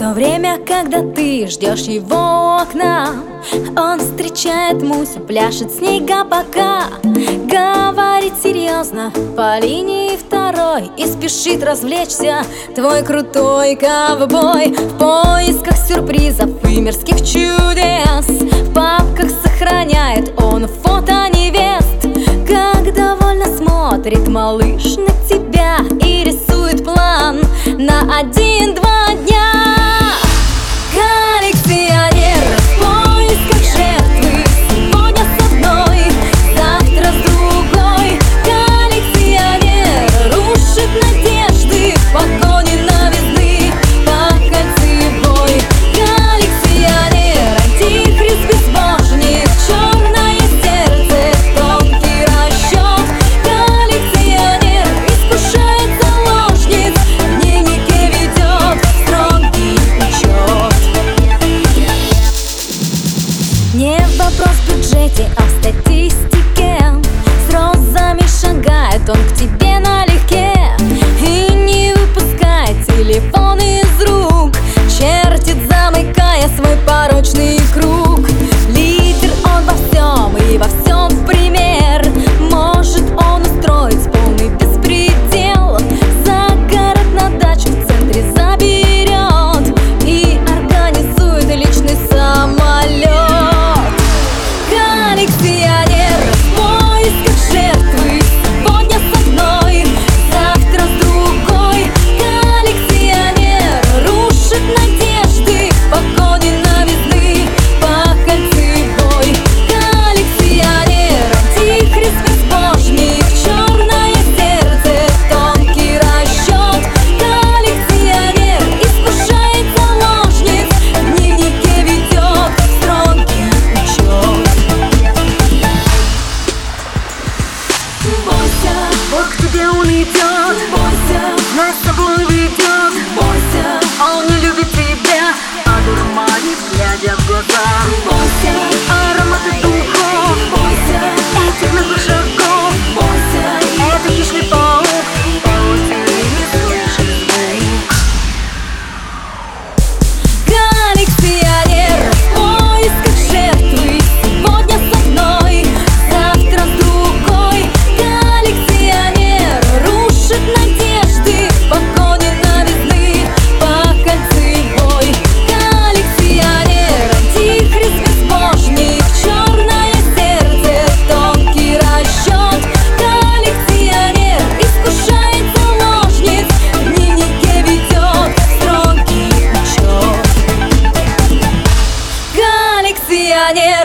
то время, когда ты ждешь его у окна, он встречает Мусю, пляшет с ней гопака, говорит серьезно по линии второй и спешит развлечься твой крутой ковбой. В поисках сюрпризов и мирских чудес в папках сохраняет он фото невест. Как довольно смотрит малыш на тебя и рисует план на 1-2 дня. Коллекционер в поисках жертвы, сегодня с одной, завтра с другой. Коллекционер рушит надежды в погоне новизны по кольцевой. Коллекционер, антихрист, безбожник, черное сердце, тонкий расчет. Коллекционер искушает заложниц, в дневнике ведет строгий учет. Не вопрос в бюджете, а в статистике. С розами шагает он к тебе налегке и не выпускает телефон из рук, чертит, замыкая свой порочный круг. Лидер он во всем и во всем в пример. Может он устроить полный беспредел, за город на дачу в центре заберет и организует личный самолет. Коллекционер в поисках жертвы, сегодня с одной, завтра с другой. Коллекционер рушит надежды в погоне новизны по кольцевой. Коллекционер, антихрист, безбожник, черное сердце, тонкий расчет. Коллекционер искушает заложниц, в дневнике ведет строгий учет. Бойся, Вот к тебе он идет, бойся, нас с собой ведет. бойся, Он не любит тебя, а дурманит, глядя в глаза. бойся, Ароматы духов, бойся, этих наглых шагов. бойся. Это хищный паук, паутины слышит звук. Коллекционер в поисках жертвы, сегодня с одной, завтра с другой. Коллекционер рушит надежды в погоне новизны по кольцевой. Коллекционер, антихрист, безбожник, черное сердце, тонкий расчет. Коллекционер искушает заложниц, в дневнике ведет строгий учет. Коллекционер.